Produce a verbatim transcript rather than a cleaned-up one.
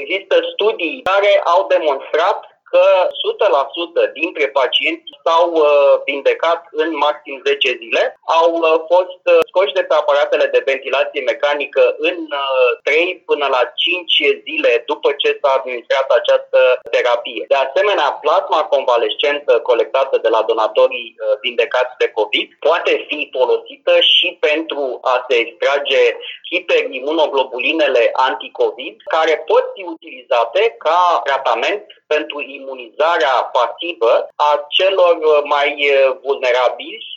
Există studii care au demonstrat că o sută la sută dintre pacienți s-au uh, vindecat în maxim zece zile, au uh, fost uh, scoși de pe aparatele de ventilație mecanică în uh, trei până la cinci zile după ce s-a administrat această terapie. De asemenea, plasma convalescentă colectată de la donatorii uh, vindecați de COVID poate fi folosită și pentru a se extrage hiperimunoglobulinele anti-COVID, care pot fi utilizate ca tratament pentru imunizarea pasivă a celor mai vulnerabili